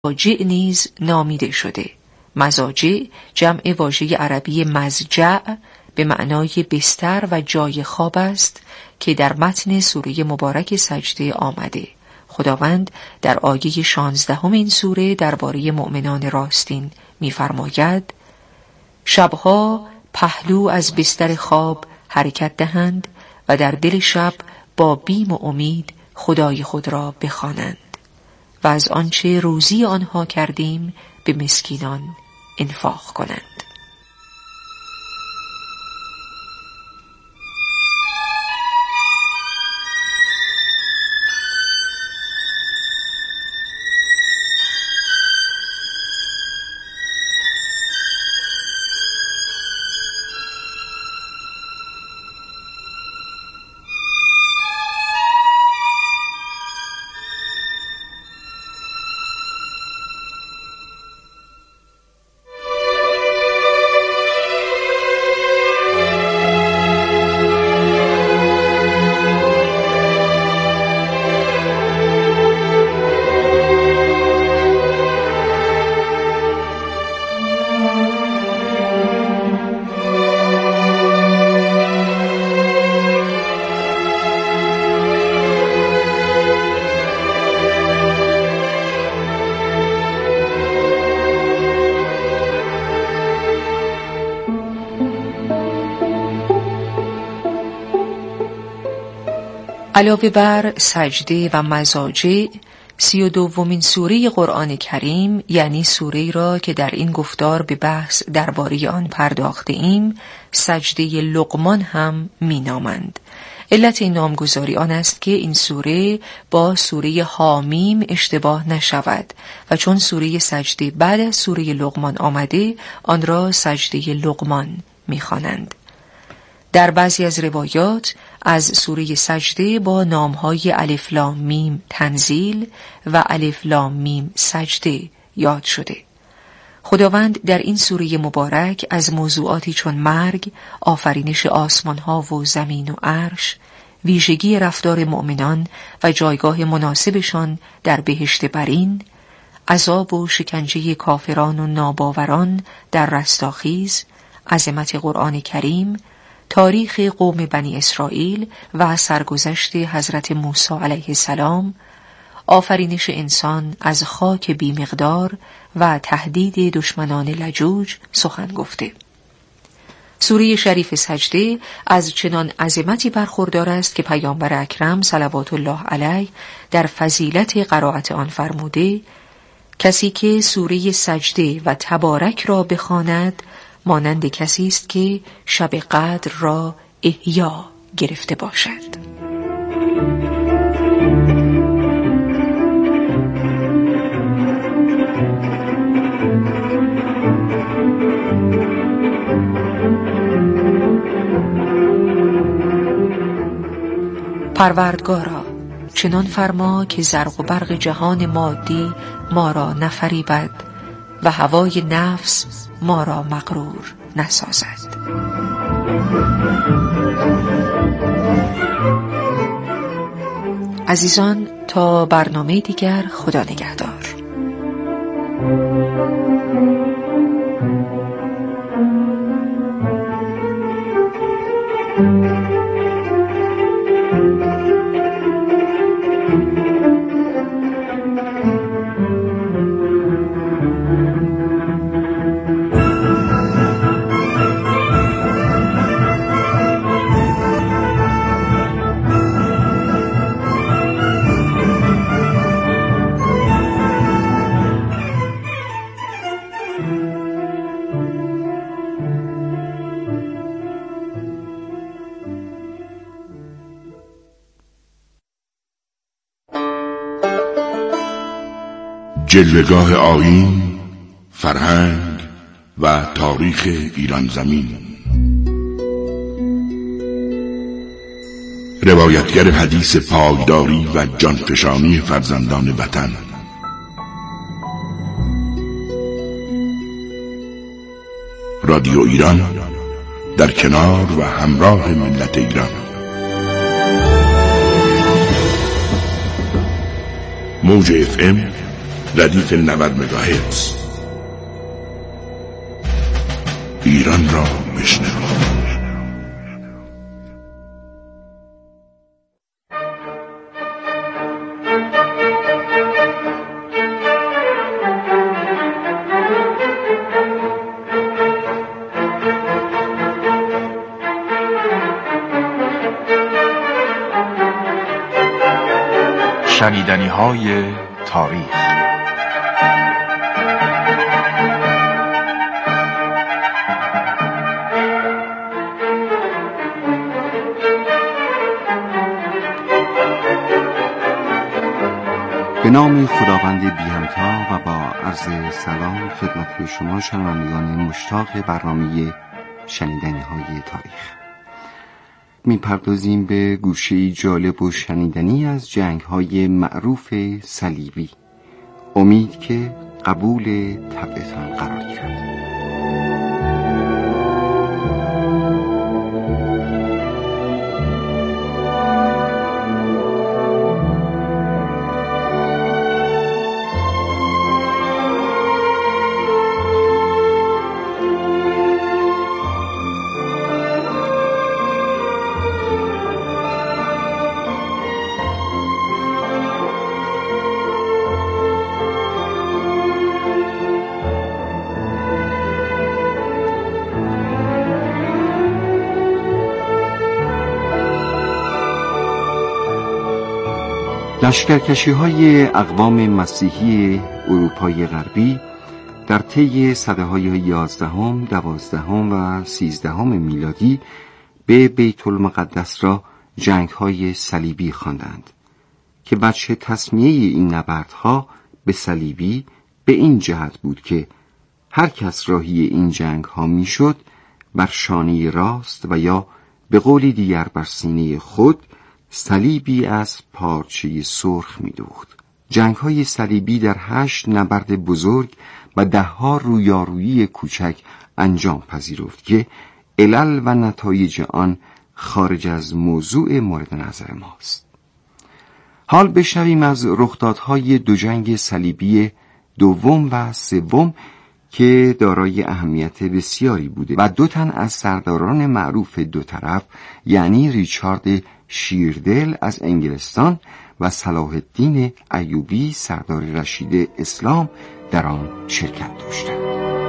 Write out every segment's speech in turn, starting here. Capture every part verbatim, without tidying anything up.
مضاجع نیز نامیده شده. مضاجع جمع واژه عربی مضجع به معنای بستر و جای خواب است که در متن سوره مبارک سجده آمده. خداوند در آیه شانزدهم این سوره درباره مؤمنان راستین می‌فرماید: شبها پهلو از بستر خواب حرکت دهند و در دل شب با بیم و امید خدای خود را بخوانند و از آنچه روزی آنها کردیم به مسکینان انفاق کنند. علاوه بر سجده و مضاجع، سی و دومین سوره قرآن کریم، یعنی سوره را که در این گفتار به بحث درباره آن پرداخته ایم، سجده لقمان هم می نامند. علت این نامگذاری آن است که این سوره با سوره حامیم اشتباه نشود و چون سوره سجده بعد از سوره لقمان آمده، آن را سجده لقمان می خوانند. در بعضی از روایات از سوره سجده با نامهای الف لام میم تنزیل و الف لام میم سجده یاد شده. خداوند در این سوره مبارک از موضوعاتی چون مرگ، آفرینش آسمانها و زمین و عرش، ویژگی رفتار مؤمنان و جایگاه مناسبشان در بهشت برین، عذاب و شکنجه کافران و ناباوران در رستاخیز، عظمت قرآن کریم، تاریخ قوم بنی اسرائیل و سرگذشت حضرت موسی علیه السلام، آفرینش انسان از خاک بی مقدار و تهدید دشمنان لجوج سخن گفته. سوره شریف سجده از چنان عظمتی برخوردار است که پیامبر اکرم صلوات الله علیه در فضیلت قرائت آن فرموده: کسی که سوره سجده و تبارک را بخواند مانند کسی است که شب قدر را احیا گرفته باشد. پروردگارا، چنان فرما که زرق و برق جهان مادی ما را نفریبد و هوای نفس ما را مغرور نسازد. عزیزان، تا برنامه دیگر، خدا نگهدار. جلوه‌گاه آیین، فرهنگ و تاریخ ایران زمین. روایتگر حدیث پایداری و جانفشانی فرزندان وطن. رادیو ایران در کنار و همراه ملت ایران. موج اف ام ردیف نود مگاهرتز. ایران را بشنوید. شنیدنی‌های تاریخ. به نام خداوند بی همتا و با عرض سلام خدمت شما شنوندگان مشتاق برنامه شنیدنی‌های تاریخ. می‌پردازیم به گوشه‌ای جالب و شنیدنی از جنگ‌های معروف صلیبی. امید که قبول طبعتان قرار گیرد. لشکرکشی‌های اقوام مسیحی اروپای غربی در طی سده‌های یازدهم، دوازدهم و سیزدهم میلادی به بیت المقدس را جنگ‌های صلیبی خواندند که وجه تسمیه این نبردها به صلیبی به این جهت بود که هر کس راهی این جنگ‌ها میشد بر شانه راست و یا به قولی دیگر بر سینه خود صلیبی از پارچه سرخ می‌دوخت. جنگ‌های صلیبی در هشت نبرد بزرگ و ده‌ها رویارویی کوچک انجام پذیرفت که علل و نتایج آن خارج از موضوع مورد نظر ماست. حال بشنویم از رخدادهای دو جنگ صلیبی دوم و سوم که دارای اهمیت بسیاری بوده و دو تن از سرداران معروف دو طرف، یعنی ریچارد شیردل از انگلستان و صلاح الدین ایوبی سردار رشید اسلام در آن شرکت داشتند.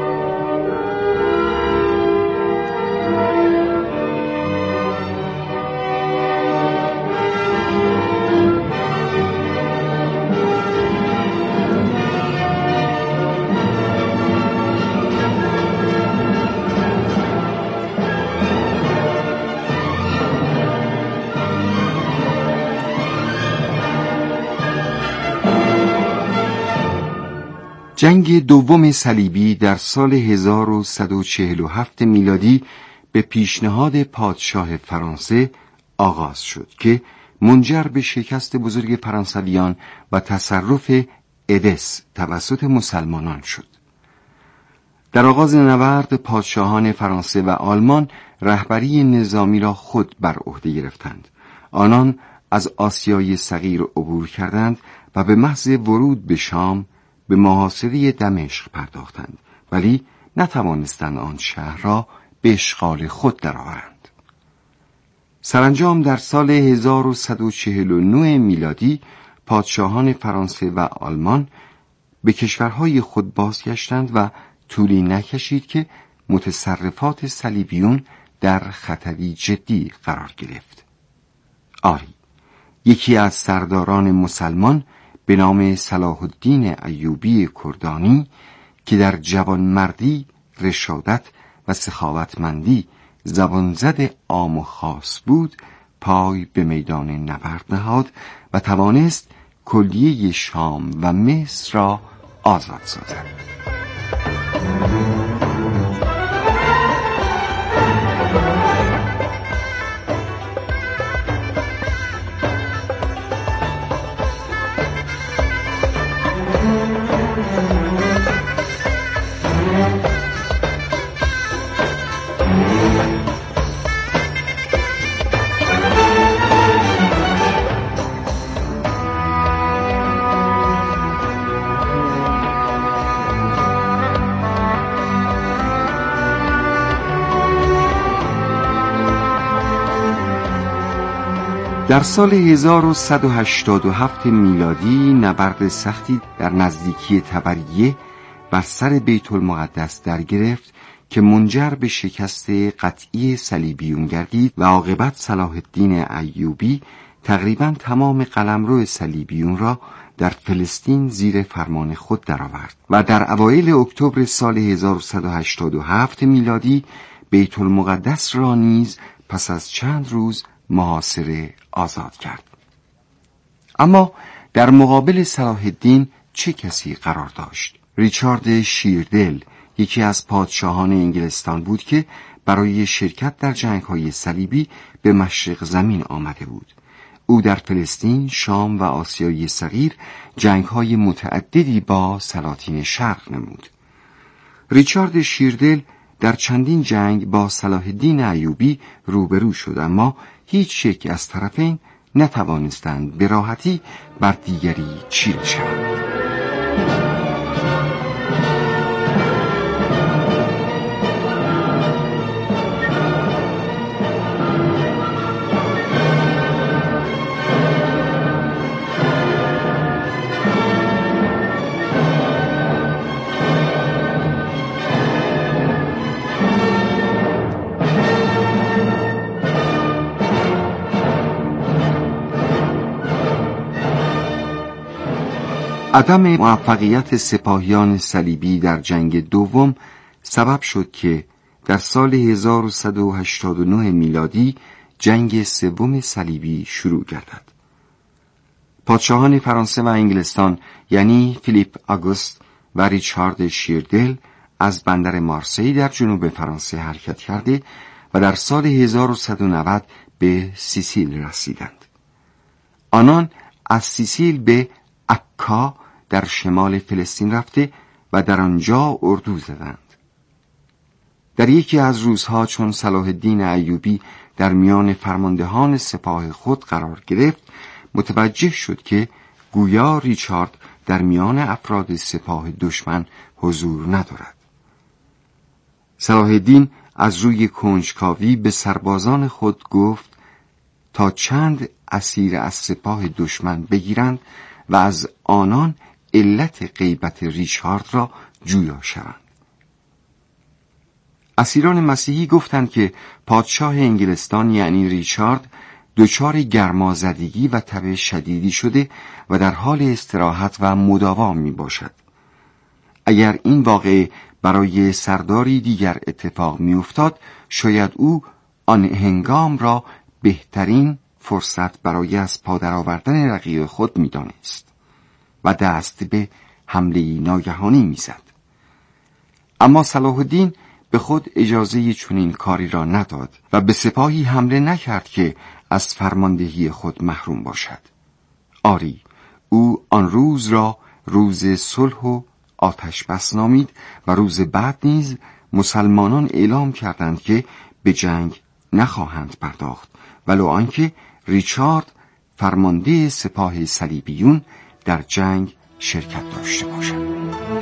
جنگ دوم صلیبی در سال هزار و صد و چهل و هفت میلادی به پیشنهاد پادشاه فرانسه آغاز شد که منجر به شکست بزرگ فرانسویان و تصرف ادس توسط مسلمانان شد. در آغاز نبرد پادشاهان فرانسه و آلمان رهبری نظامی را خود بر عهده گرفتند. آنان از آسیای صغیر عبور کردند و به محض ورود به شام به محاصره دمشق پرداختند، ولی نتوانستند آن شهر را به اشغال خود درآورند. سرانجام در سال هزار و صد و چهل و نه میلادی پادشاهان فرانسه و آلمان به کشورهای خود بازگشتند و طولی نکشید که متصرفات صلیبیون در خطری جدی قرار گرفت. آری، یکی از سرداران مسلمان به نام صلاح الدین ایوبی کردانی که در جوانمردی، رشادت و سخاوتمندی زبانزد عام و خاص بود، پای به میدان نبرد نهاد و توانست کلیه شام و مصر را آزاد سازد. در سال هزار و صد و هشتاد و هفت میلادی نبرد سختی در نزدیکی طبریه بر سر بیت المقدس در گرفت که منجر به شکست قطعی صلیبیون گردید و عاقبت صلاح الدین ایوبی تقریباً تمام قلمرو صلیبیون را در فلسطین زیر فرمان خود درآورد و در اوایل اکتبر سال هزار و صد و هشتاد و هفت میلادی بیت المقدس را نیز پس از چند روز محاصره آزاد کرد. اما در مقابل صلاح الدین چه کسی قرار داشت؟ ریچارد شیردل یکی از پادشاهان انگلستان بود که برای شرکت در جنگ‌های صلیبی به مشرق زمین آمده بود. او در فلسطین، شام و آسیای صغیر جنگ‌های متعددی با سلاطین شرق نمود. ریچارد شیردل در چندین جنگ با صلاح الدین ایوبی روبرو شد، اما هیچ یک از طرفین نتوانستند به راحتی بر دیگری چیره شوند. عدم موفقیت سپاهیان صلیبی در جنگ دوم سبب شد که در سال هزار و صد و هشتاد و نه میلادی جنگ سوم صلیبی شروع گردد. پادشاهان فرانسه و انگلستان یعنی فیلیپ آگوست و ریچارد شیردل از بندر مارسی در جنوب فرانسه حرکت کرده و در سال هزار و صد و نود به سیسیل رسیدند. آنان از سیسیل به عکا در شمال فلسطین رفته و در آنجا اردو زدند. در یکی از روزها چون صلاح الدین ایوبی در میان فرماندهان سپاه خود قرار گرفت، متوجه شد که گویا ریچارد در میان افراد سپاه دشمن حضور ندارد. صلاح الدین از روی کنجکاوی به سربازان خود گفت تا چند اسیر از سپاه دشمن بگیرند و از آنان علت غیبت ریچارد را جویا شوند. اسیران مسیحی گفتند که پادشاه انگلستان یعنی ریچارد دچار گرمازدگی و تب شدیدی شده و در حال استراحت و مداوا می باشد. اگر این واقعه برای سرداری دیگر اتفاق می افتاد، شاید او آن هنگام را بهترین فرصت برای از پا درآوردن رقیب خود می دانست و دست به حمله ناگهانی می زد. اما صلاح الدین به خود اجازه چنین کاری را نداد و به سپاهی حمله نکرد که از فرماندهی خود محروم باشد. آری، او آن روز را روز صلح و آتش بس نامید و روز بعد نیز مسلمانان اعلام کردند که به جنگ نخواهند پرداخت، ولو آنکه ریچارد فرمانده سپاه صلیبیون در جنگ شرکت داشته باشد.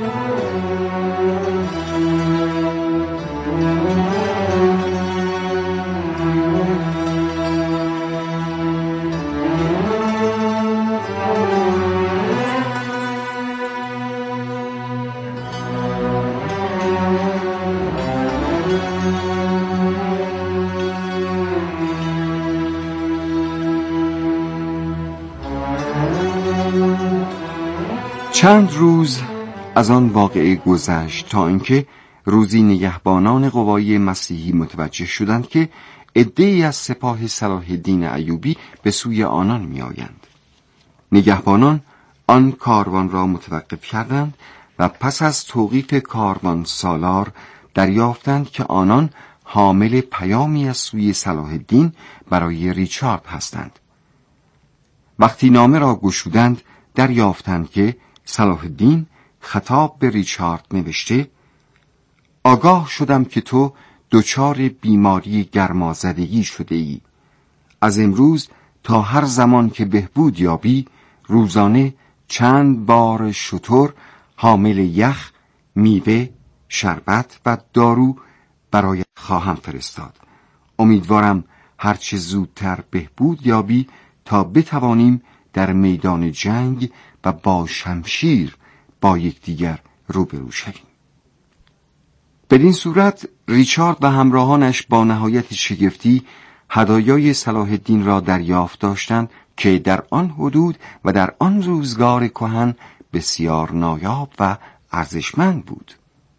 چند روز از آن واقعه گذشت تا اینکه روزی نگهبانان قوای مسیحی متوجه شدند که عده‌ای از سپاه صلاح الدین ایوبی به سوی آنان می آیند. نگهبانان آن کاروان را متوقف کردند و پس از توقیف کاروان سالار دریافتند که آنان حامل پیامی از سوی صلاح الدین برای ریچارد هستند. وقتی نامه را گشودند دریافتند که صلاح الدین خطاب به ریچارد نوشته: آگاه شدم که تو دچار بیماری گرمازدگی شده ای. از امروز تا هر زمان که بهبود یابی روزانه چند بار شتر حامل یخ، میوه، شربت و دارو برای خواهم فرستاد. امیدوارم هرچه زودتر بهبود یابی تا بتوانیم در میدان جنگ و با شمشیر با یکدیگر روبرو شویم. بدین صورت ریچارد و همراهانش با نهایت شگفتی هدایای صلاح الدین را دریافت داشتند که در آن حدود و در آن روزگار کهن بسیار نایاب و ارزشمند بود.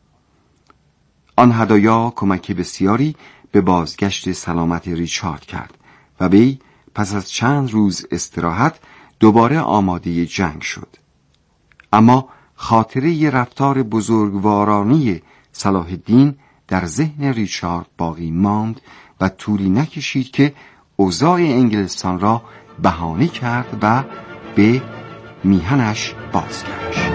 آن هدایا کمک بسیاری به بازگشت سلامت ریچارد کرد و وی پس از چند روز استراحت دوباره آماده جنگ شد. اما خاطره رفتار بزرگوارانه صلاح الدین در ذهن ریچارد باقی ماند و طولی نکشید که اوضاع انگلستان را بهانه کرد و به میهنش بازگشت.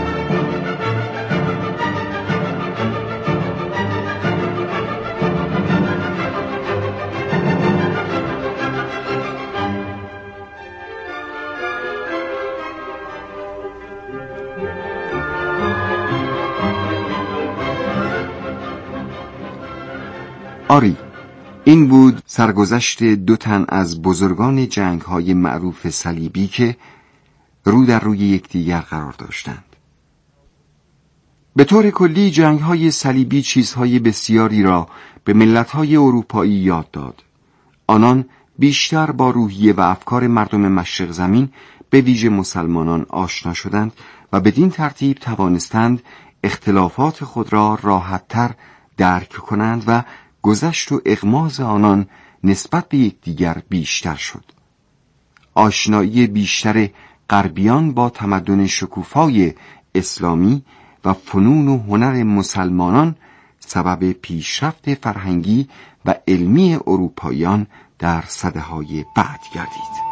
آری، این بود سرگذشت دو تن از بزرگان جنگ‌های معروف صلیبی که رو در روی یکدیگر قرار داشتند. به طور کلی جنگ‌های صلیبی چیزهای بسیاری را به ملت‌های اروپایی یاد داد. آنان بیشتر با روحیه و افکار مردم مشرق زمین به ویژه مسلمانان آشنا شدند و بدین ترتیب توانستند اختلافات خود را راحت‌تر درک کنند و گذشت و اغماض آنان نسبت به یکدیگر بیشتر شد. آشنایی بیشتر غربیان با تمدن شکوفای اسلامی و فنون و هنر مسلمانان سبب پیشرفت فرهنگی و علمی اروپاییان در سده‌های بعد گردید.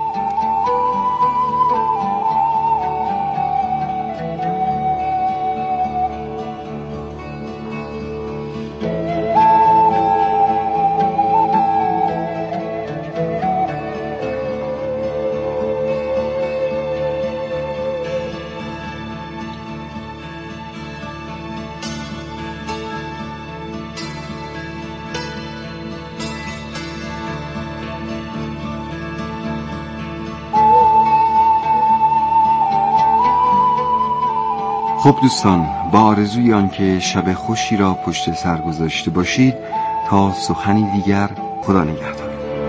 خب دوستان، با آرزوی آن که شب خوشی را پشت سر گذاشته باشید تا سخنی دیگر، خدا نگهدار.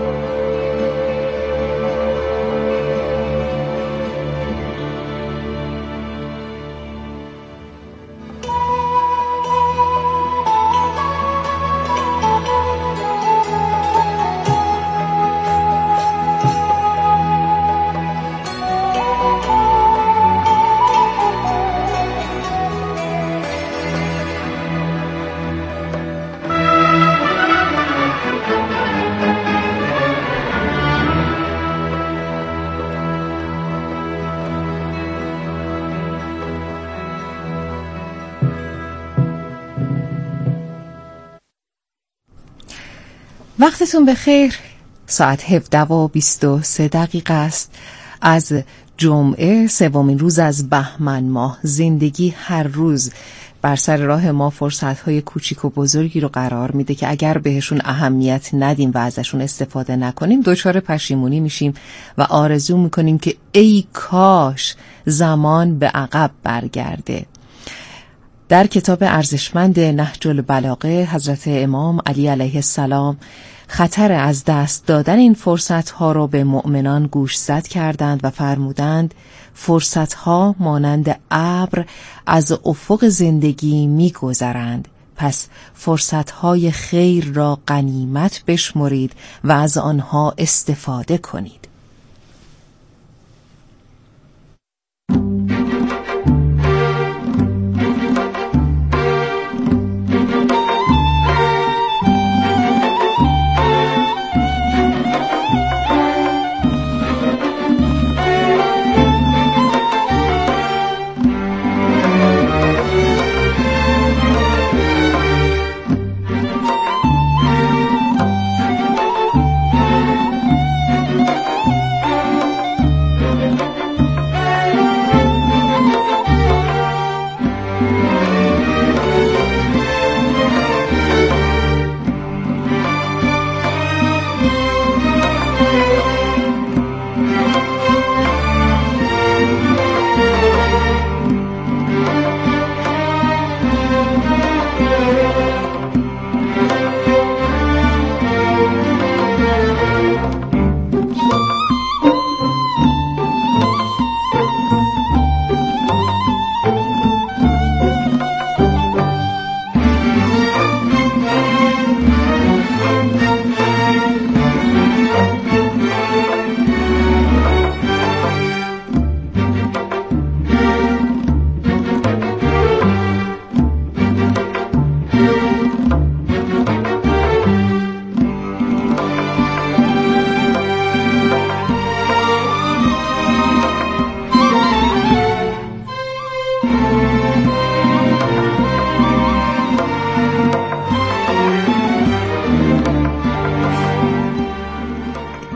وقتتون بخیر. ساعت هفده و بیست و سه دقیقه است از جمعه، سومین روز از بهمن ماه. زندگی هر روز بر سر راه ما فرصت‌های کوچیک و بزرگی رو قرار میده که اگر بهشون اهمیت ندیم و ازشون استفاده نکنیم دچار پشیمونی میشیم و آرزو میکنیم که ای کاش زمان به عقب برگرده. در کتاب ارزشمند نهج البلاغه حضرت امام علی علیه السلام خطر از دست دادن این فرصت‌ها را به مؤمنان گوشزد کردند و فرمودند فرصت‌ها مانند ابر از افق زندگی می‌گذرند، پس فرصت‌های خیر را غنیمت بشمرید و از آنها استفاده کنید.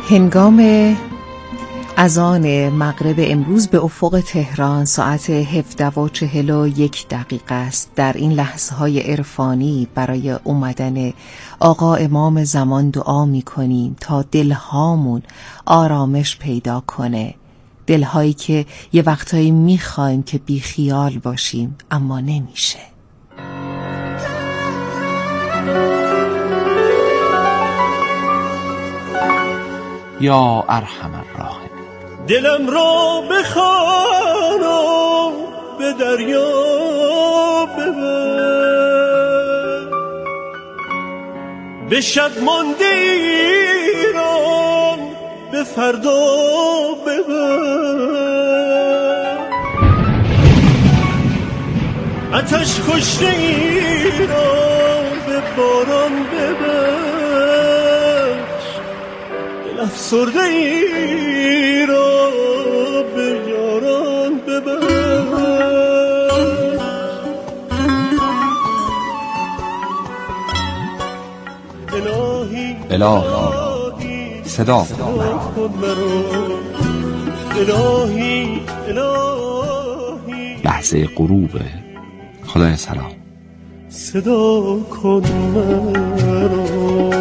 هنگام اذان مغرب امروز به افق تهران ساعت هفده و چهل و یک دقیقه است. در این لحظه های عرفانی برای اومدن آقا امام زمان دعا می کنیم تا دلهامون آرامش پیدا کنه، دلهایی که یه وقتایی می خوایم که بی خیال باشیم اما نمیشه. یا ارحم الراحمین. دلم را بخوانم به دریا ببر، به شب مانده ایران به فردا ببر، آتش کشته ایران به باران ببر، دل افسرده ای را به یاران ببر. الهی الهی صدا کن مرا، الهی الهی لحظه غروب. خدای سلام صدا کن مرا.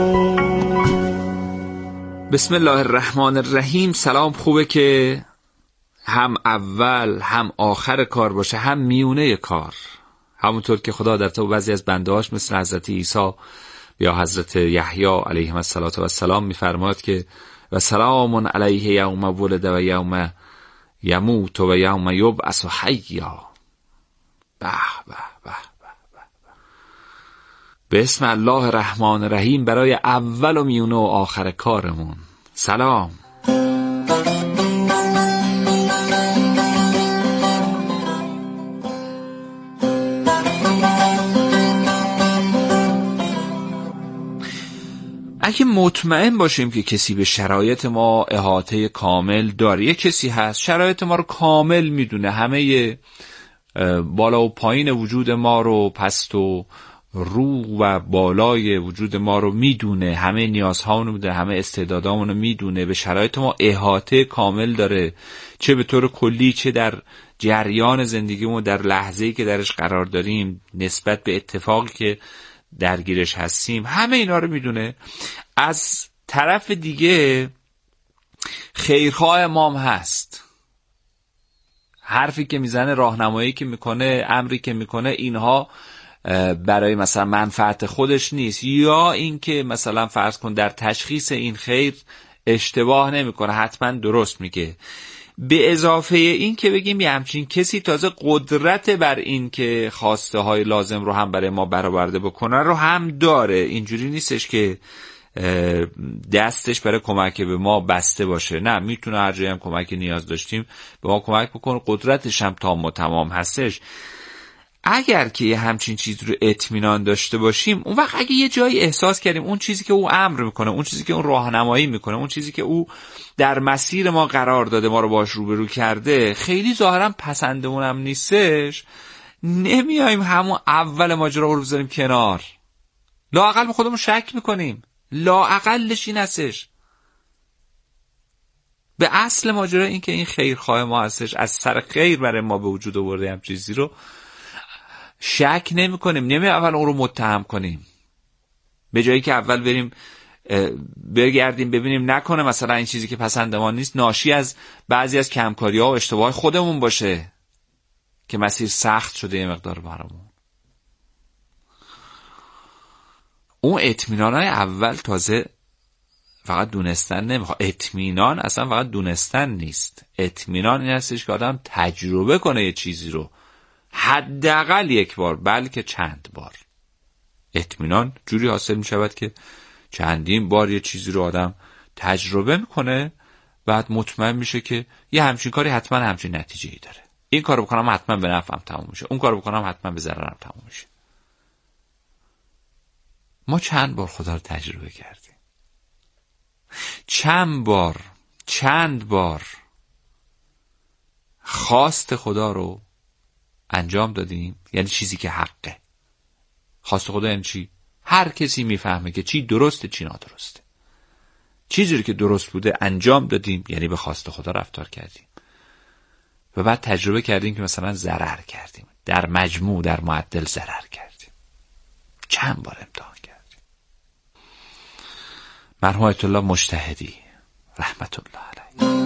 بسم الله الرحمن الرحیم. سلام. خوبه که هم اول هم آخر کار باشه، هم میونه کار، همونطور که خدا در تو بعضی از بندهاش مثل حضرت عیسی یا حضرت یحیی علیهم السلام میفرماد که و سلام علیه یوم ولد و یوم یموت و یوم یبعث حیا. به به به به اسم الله الرحمن الرحیم برای اول و میونه و آخر کارمون. سلام. اگه مطمئن باشیم که کسی به شرایط ما احاطه کامل داره، یه کسی هست شرایط ما رو کامل میدونه، همه بالا و پایین وجود ما رو، پست و رو و بالای وجود ما رو میدونه، همه نیازهامون رو میدونه، همه استعدادامون رو میدونه، به شرایط ما احاطه کامل داره، چه به طور کلی چه در جریان زندگیمون، در لحظه‌ای که درش قرار داریم، نسبت به اتفاقی که درگیرش هستیم، همه اینا رو میدونه. از طرف دیگه خیرخواه ما هم هست، حرفی که میزنه، راهنمایی که میکنه، امری که میکنه، اینها برای مثلا منفعت خودش نیست، یا اینکه مثلا فرض کن در تشخیص این خیر اشتباه نمیکنه، حتما درست میگه. به اضافه این که بگیم یه همچین کسی تازه قدرت بر این که خواسته های لازم رو هم برای ما برآورده بکنه رو هم داره. اینجوری نیستش که دستش برای کمک به ما بسته باشه، نه، میتونه هر جایی هم کمک نیاز داشتیم به ما کمک بکنه، قدرتش هم تام و تمام هستش. اگر که یه همچین چیز رو اطمینان داشته باشیم، اون وقت اگه یه جایی احساس کردیم اون چیزی که او امر میکنه، اون چیزی که اون راهنمایی میکنه، اون چیزی که او در مسیر ما قرار داده، ما رو باش روبرو کرده، خیلی ظاهرا پسندمون هم نیستش، نمیایم همون اول ماجرا رو بذاریم کنار، لااقل به خودمون شک میکنیم، لااقلش این هستش. به اصل ماجرا این که این خیرخواه ما هستش، از سر خیر برای ما به وجود آورده هم چیزی رو شک نمی کنیم، نمی اول اون رو متهم کنیم، به جایی که اول بریم برگردیم ببینیم نکنه مثلا این چیزی که پسند ما نیست ناشی از بعضی از کمکاری ها و اشتباه خودمون باشه که مسیر سخت شده یه مقدار برامون. اون اطمینانای اول تازه فقط دونستن نمیخواد، اطمینان اصلا فقط دونستن نیست، اطمینان این هستش که آدم تجربه کنه یه چیزی رو، حداقل یک بار بلکه چند بار. اطمینان جوری حاصل می شود که چندین بار یه چیزی رو آدم تجربه میکنه، بعد مطمئن میشه که یه همچین کاری حتما همچین نتیجه‌ای داره، این کارو بکنم حتما به نفعم تموم میشه، اون کارو بکنم حتما به ضررم تموم میشه. ما چند بار خدا رو تجربه کردیم، چند بار چند بار خواست خدا رو انجام دادیم، یعنی چیزی که حقه. خواست خدا یعنی چی؟ هر کسی میفهمه که چی درسته چی نادرسته. چیزی رو که درست بوده انجام دادیم، یعنی به خواست خدا رفتار کردیم و بعد تجربه کردیم که مثلا ضرر کردیم، در مجموع در معدل ضرر کردیم، چند بار امتحان کردیم. مرحوم آیت الله مجتهدی رحمت الله علیه،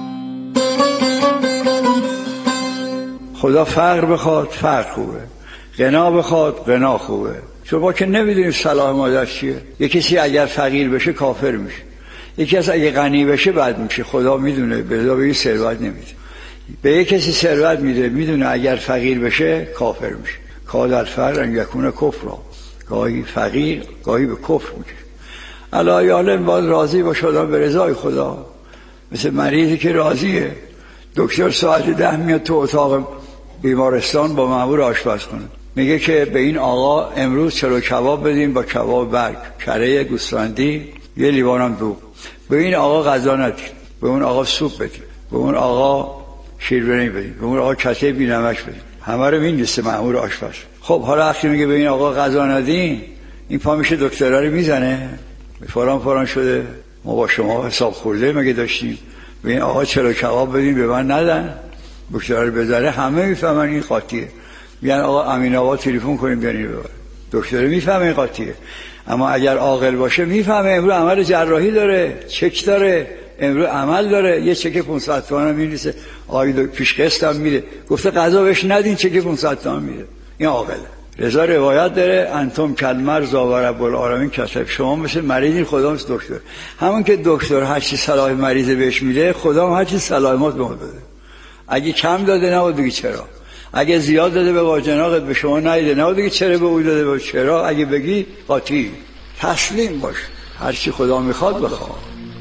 خدا فقر بخواد فقر خوبه، غنا بخواد غنا خوبه، چون ما که نمیدونیم صلاح مادرش چیه. یکی کسی اگر فقیر بشه کافر میشه، یکی از اگه غنی بشه بد میشه. خدا میدونه، به خدا به این ثروت نمیده. به یک کسی ثروت میده، میدونه اگر فقیر بشه کافر میشه. کاد الفقر ان یکون کفرا، گاهی فقیر گاهی به کفر میشه. الا یعلم، باید راضی باشه آدم به رضای خدا. مثل مریضی که راضیه، دکتر ساعت ده میاد تو اتاق بیمارستان با مأمور آشپزخونه، میگه که به این آقا امروز چلو کباب بدین با کباب برگ، کره گوسفندی، یه لیوانم دوغ. به این آقا غذا ندین، به اون آقا سوپ بدین، به اون آقا شیربرنج بدین، به اون آقا کته بی نمک بدین. همه رو می‌نویسه مأمور آشپز. خب حالا وقتی میگه به این آقا غذا ندین، این پا میشه دکترا رو میزنه، فلان فلان شده، ما با شما حساب خورده مگه داشتیم؟ به این آقا چلو کباب بدین به من ندن، دکترا رو بذاره، همه میفهمن این قاطیه. میگن آقا امین آقا تلفن کنیم بیارین ببر. دکتر میفهمه این قاطیه. اما اگر عاقل باشه میفهمه امروز عمل جراحی داره، چک داره، امروز عمل داره، یه چک پانصد تومن میریسه، آقای پیش قسط هم میده، گفته قضا بهش ندین، چک پانصد تومن میده. این عاقله. رضا روایت داره انتم کلمر زاور رب العالمین کسب، شما مثل مریضین، خدا مثل دکتر. همون که دکتر هر چی صلاح مریض بهش میده، خدا هم هر چی صلاح ما به ما بده. اگه کم داده نبود بگی چرا، اگه زیاد داده به واجناقت به شما نیده نبود بگی چرا به او داده به چرا، اگه بگی قاطی. تسلیم باش، هر چی خدا میخواد بخواد.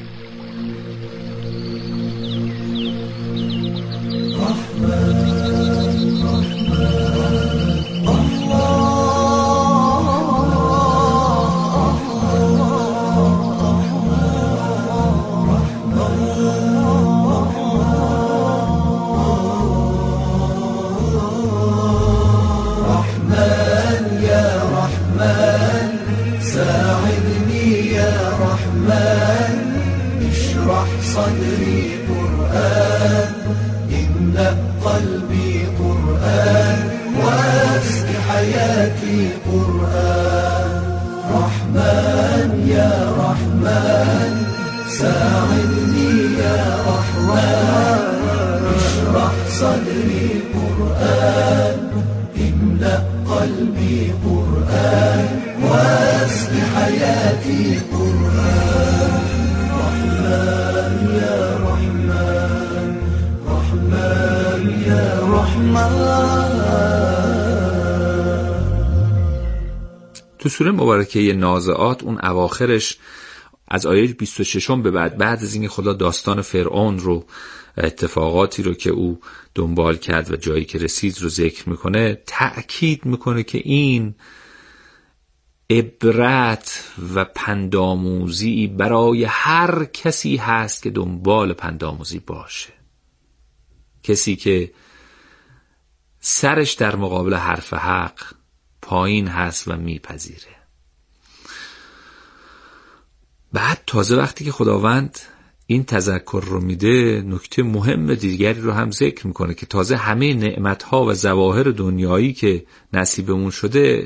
صدري قرآن املأ قلبي قرآن واسق حياتي قرآن رحمن يا رحمن ساعدني يا رحمن اشرح صدري قرآن املأ قلبي قرآن واسق حياتي قرآن رحمن يا رحمن رحمن يا رحمن. تو سوره مبارکه نازعات اون اواخرش از آیه بیست و شش به بعد، بعد از اینکه خدا داستان فرعون رو، اتفاقاتی رو که او دنبال کرد و جایی که رسید رو ذکر میکنه، تأکید میکنه که این عبرت و پندآموزی برای هر کسی هست که دنبال پندآموزی باشه. کسی که سرش در مقابل حرف حق پایین هست و میپذیره. بعد تازه وقتی که خداوند این تذکر رو میده، نکته مهم دیگری رو هم ذکر میکنه که تازه همه نعمتها و ظواهر دنیایی که نصیبمون شده